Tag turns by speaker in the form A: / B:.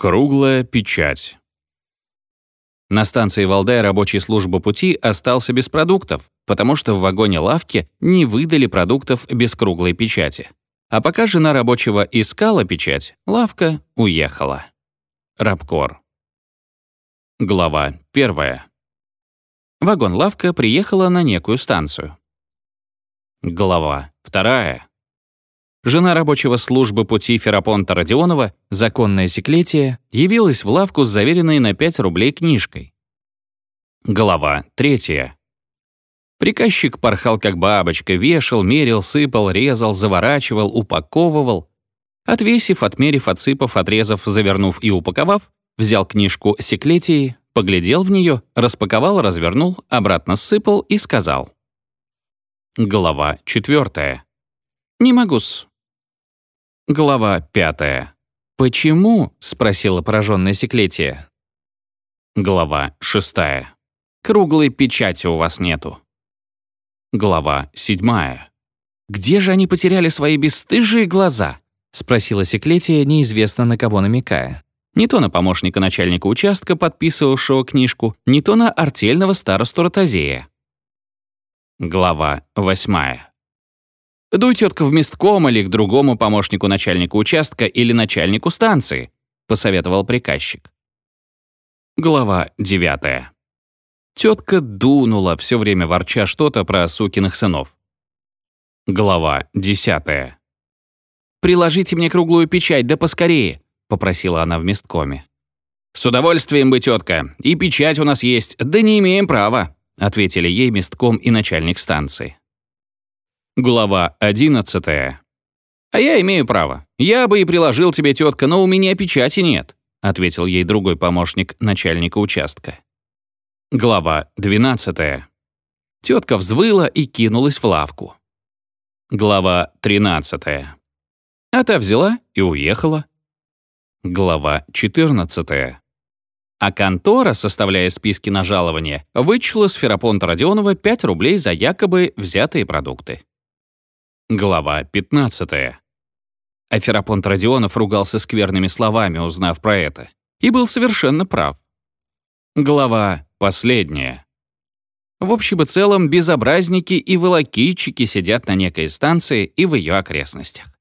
A: Круглая печать. На станции Валдай рабочий службы пути остался без продуктов, потому что в вагоне лавки не выдали продуктов без круглой печати. А пока жена рабочего искала печать, лавка уехала. Рабкор. Глава 1. Вагон-лавка приехала на некую станцию. Глава 2. Жена рабочего службы пути Ферапонта Родионова, законная Секлетия, явилась в лавку с заверенной на 5 рублей книжкой. Глава 3. Приказчик порхал как бабочка, вешал, мерил, сыпал, резал, заворачивал, упаковывал. Отвесив, отмерив, отсыпав, отрезав, завернув и упаковав, взял книжку Секлетии, поглядел в нее, распаковал, развернул, обратно сыпал и сказал. Глава 4. «Не могу-с». Глава 5. «Почему?» — спросила пораженная Секлетия. Глава 6. «Круглой печати у вас нету». Глава 7. «Где же они потеряли свои бесстыжие глаза?» — спросила Секлетия, неизвестно на кого намекая. Не то на помощника начальника участка, подписывавшего книжку, не то на артельного старосту Ротозея. Глава 8. «Дуй, тетка, в местком или к другому помощнику начальника участка или начальнику станции», — посоветовал приказчик. Глава 9. Тетка дунула, все время ворча что-то про сукиных сынов. Глава 10. «Приложите мне круглую печать, да поскорее», — попросила она в месткоме. «С удовольствием бы, тетка, и печать у нас есть, да не имеем права», — ответили ей местком и начальник станции. Глава 11. «А я имею право. Я бы и приложил тебе, тетка, но у меня печати нет», — ответил ей другой помощник начальника участка. Глава 12. Тетка взвыла и кинулась в лавку. Глава 13. А та взяла и уехала. Глава 14. А контора, составляя списки на жалование, вычла с Ферапонта Родионова 5 рублей за якобы взятые продукты. Глава 15. А Ферапонт Родионов ругался скверными словами, узнав про это, и был совершенно прав. Глава последняя. В общем и целом, безобразники и волокитчики сидят на некой станции и в ее окрестностях.